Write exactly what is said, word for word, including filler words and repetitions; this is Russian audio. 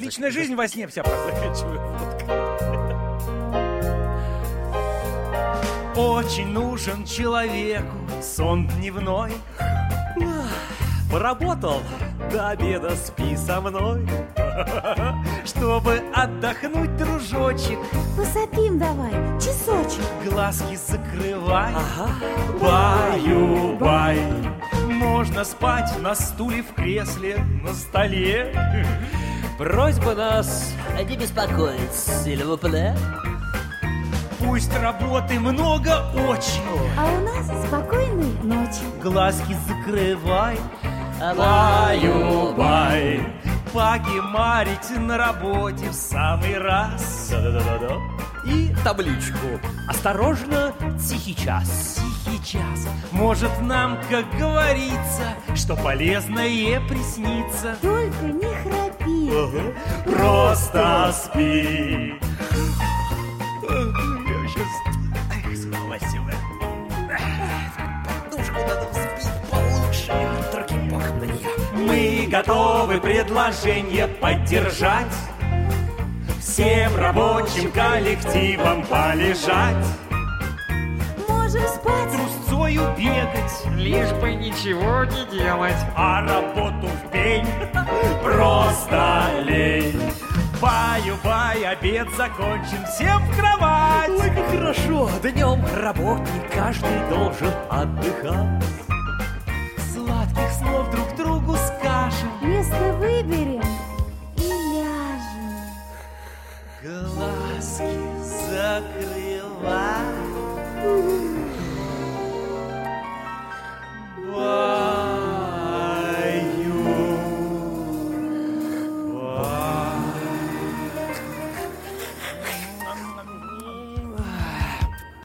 Личная жизнь во сне вся прозаканчиваю. Очень нужен человеку сон дневной. Поработал, до обеда спи со мной. Чтобы отдохнуть, дружочек, Посопим давай, часочек. глазки закрывай. Ага. Баю-бай. Можно спать на стуле, в кресле, на столе. Просьба нас Не беспокоить, сильвупле. Пусть работы много очень, А у нас спокойной ночи. глазки закрывай. Баю-бай. Покемарить на работе в самый раз. Да-да-да-да. И табличку. Осторожно, тихий час. Тихий час. Может нам, как говорится, что полезное приснится. Только не храпи. Просто спи. Я сейчас... Эх, спасибо. Подушку надо взбить получше. Траки-пах на нее. Мы готовы предложение поддержать, всем рабочим коллективам полежать, Можем спать. трусцою бегать, Лишь бы ничего не делать. а работу в пень просто лень. Баю-бай, обед закончен, всем в кровать. Ой, как хорошо. Днем работник каждый должен отдыхать. Сладких слов друг другу скажем, Место выберем и ляжем. глазки закрывай.